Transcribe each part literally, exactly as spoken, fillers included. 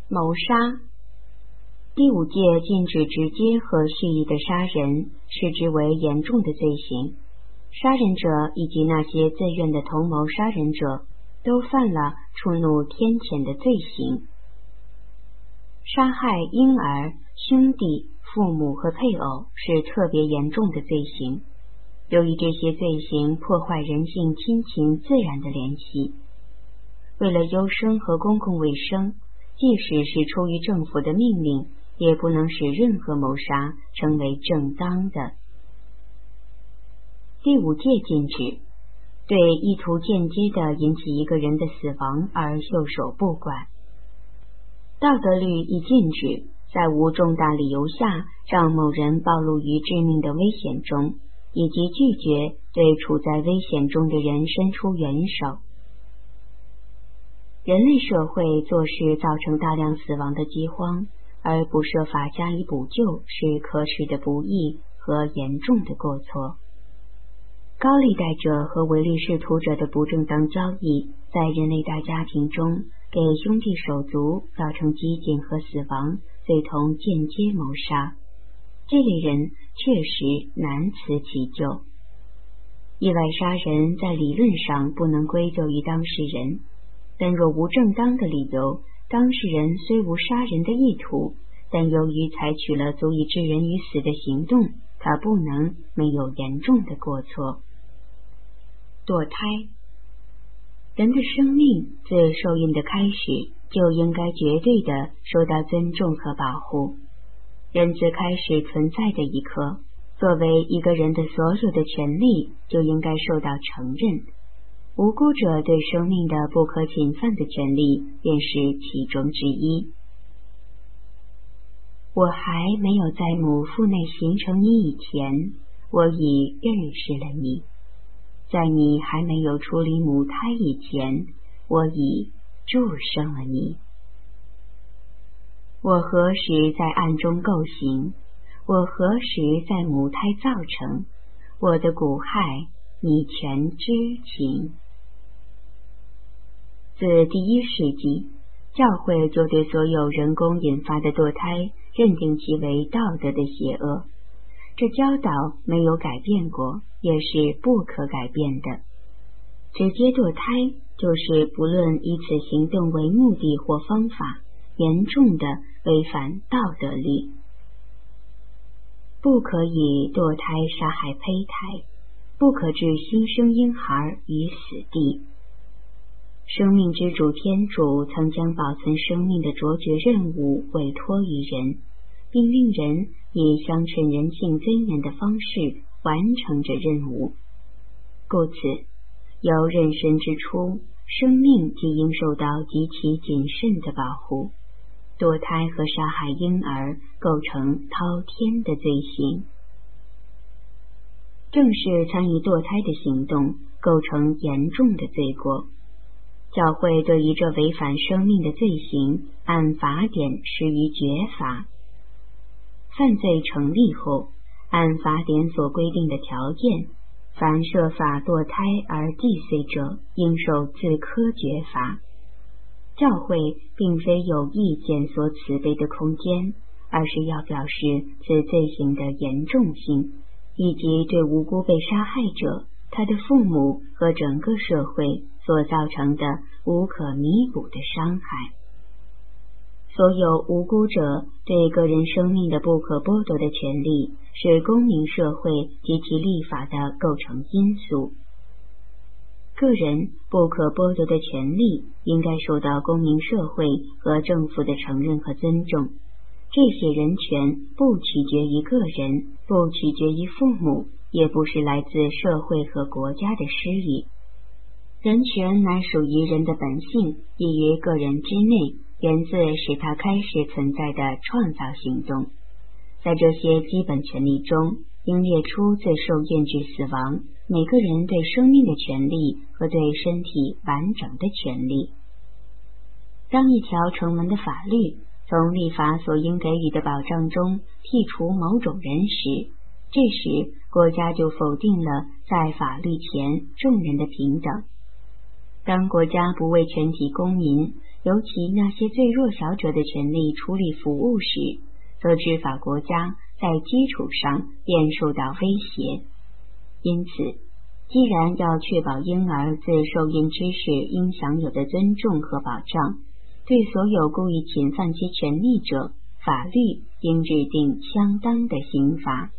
谋杀。第五戒禁止直接和蓄意的杀人，视之为严重的罪行。杀人者以及那些自愿的同谋杀人者，都犯了触怒天谴的罪行。杀害婴儿、兄弟、父母和配偶是特别严重的罪行。由于这些罪行破坏人性、亲情、自然的联系，为了优生和公共卫生，即使是出于政府的命令，也不能使任何谋杀成为正当的。第五戒禁止对意图间接地引起一个人的死亡而袖手不管。道德律亦禁止在无重大理由下让某人暴露于致命的危险中，以及拒绝对处在危险中的人伸出援手。人类社会做事造成大量死亡的饥荒，而不设法加以补救，是可耻的不义和严重的过错。高利贷者和唯利是图者的不正当交易，在人类大家庭中给兄弟手足造成饥馑和死亡，最同间接谋杀。这类人确实难辞其咎。意外杀人在理论上不能归咎于当事人，但若无正当的理由，当事人虽无杀人的意图，但由于采取了足以致人于死的行动，他不能没有严重的过错。堕胎，人的生命自受孕的开始就应该绝对的受到尊重和保护。人自开始存在的一刻，作为一个人的所有的权利就应该受到承认。无辜者对生命的不可侵犯的权利便是其中之一。我还没有在母腹内形成你以前，我已认识了你；在你还没有出离母胎以前，我已祝生了你。我何时在暗中构行？我何时在母胎造成？我的骨骸，你全知情。自第一世纪，教会就对所有人工引发的堕胎认定其为道德的邪恶，这教导没有改变过，也是不可改变的。直接堕胎就是不论以此行动为目的或方法，严重的违反道德律。不可以堕胎杀害胚胎，不可置新生婴孩于死地。生命之主天主曾将保存生命的卓绝任务委托于人，并令人以相称人性尊严的方式完成这任务。故此，由妊娠之初，生命即应受到极其谨慎的保护。堕胎和杀害婴儿构成滔天的罪行。正是参与堕胎的行动构成严重的罪过。教会对于这违反生命的罪行，按法典施于绝罚。犯罪成立后，按法典所规定的条件，凡设法堕胎而既遂者，应受自科绝罚。教会并非有意检索慈悲的空间，而是要表示此罪行的严重性，以及对无辜被杀害者、他的父母和整个社会所造成的无可弥补的伤害。所有无辜者对个人生命的不可剥夺的权利，是公民社会及其立法的构成因素。个人不可剥夺的权利应该受到公民社会和政府的承认和尊重。这些人权不取决于个人，不取决于父母，也不是来自社会和国家的施予。人权乃属于人的本性，亦于个人之内，源自使他开始存在的创造行动。在这些基本权利中，应列出自受孕至死亡每个人对生命的权利和对身体完整的权利。当一条成文的法律从立法所应给予的保障中剔除某种人时，这时国家就否定了在法律前众人的平等。当国家不为全体公民， 尤其那些最弱小者的权利处理服务时，则执法国家在基础上便受到威胁。因此，既然要确保婴儿自受孕之时应享有的尊重和保障，对所有故意侵犯其权利者，法律应制定相当的刑罚。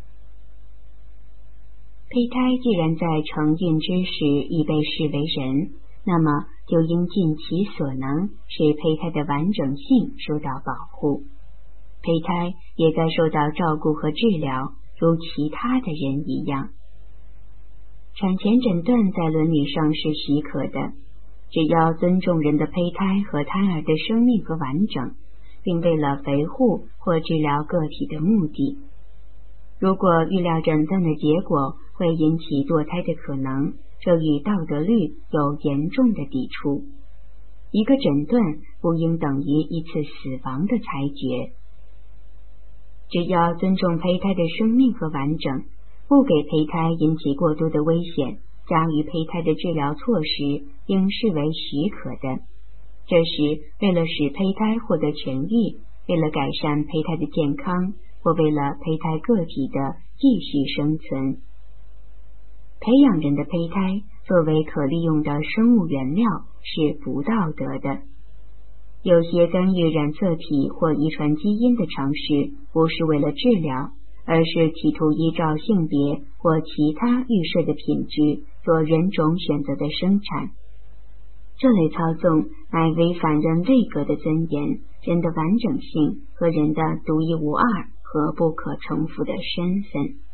胚胎既然在成孕之时已被视为人，那么就应尽其所能使胚胎的完整性受到保护。胚胎也该受到照顾和治疗，如其他的人一样。产前诊断在伦理上是许可的，只要尊重人的胚胎和胎儿的生命和完整，并为了维护或治疗个体的目的。如果预料诊断的结果会引起堕胎的可能，这与道德律有严重的抵触。一个诊断不应等于一次死亡的裁决。只要尊重胚胎的生命和完整，不给胚胎引起过多的危险，加于胚胎的治疗措施应视为许可的。这时，为了使胚胎获得痊愈，为了改善胚胎的健康，或为了胚胎个体的继续生存，培养人的胚胎作为可利用的生物原料是不道德的。有些干预染色体或遗传基因的尝试，不是为了治疗，而是企图依照性别或其他预设的品质做人种选择的生产。这类操纵乃违反人类格的尊严、人的完整性和人的独一无二和不可重复的身份。